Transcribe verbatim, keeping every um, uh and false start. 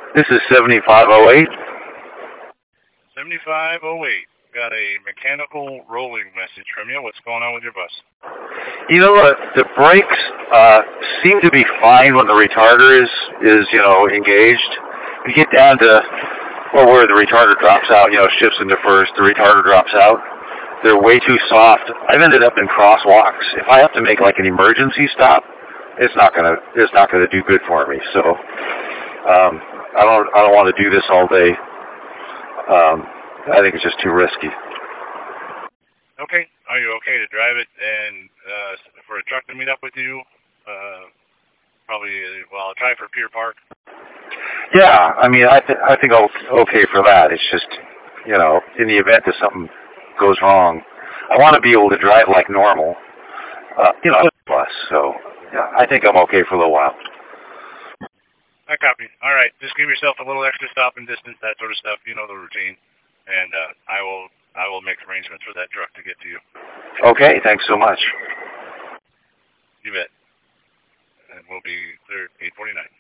This is seventy-five oh eight. seventy-five oh eight. Got a mechanical rolling message from you. What's going on with your bus? You know what? The brakes uh, seem to be fine when the retarder is, is, you know, engaged. You get down to, well, where the retarder drops out, you know, shifts into first, the retarder drops out. They're way too soft. I've ended up in crosswalks. If I have to make like an emergency stop, it's not gonna, it's not gonna do good for me. So, um, I don't, I don't want to do this all day. Um, I think it's just too risky. Okay. Are you okay to drive it and uh, for a truck to meet up with you? Uh, probably, well, I'll try for Pier Park. Yeah, I mean, I, th- I think I'll okay for that. It's just, you know, in the event that something goes wrong, I want to be able to drive like normal, uh, you know, bus. So, yeah, I think I'm okay for a little while. I copy. All right. Just give yourself a little extra stopping distance, that sort of stuff. You know the routine. And uh, I will I will make arrangements for that truck to get to you. Okay, thanks so much. You bet. And we'll be clear at eight forty-nine.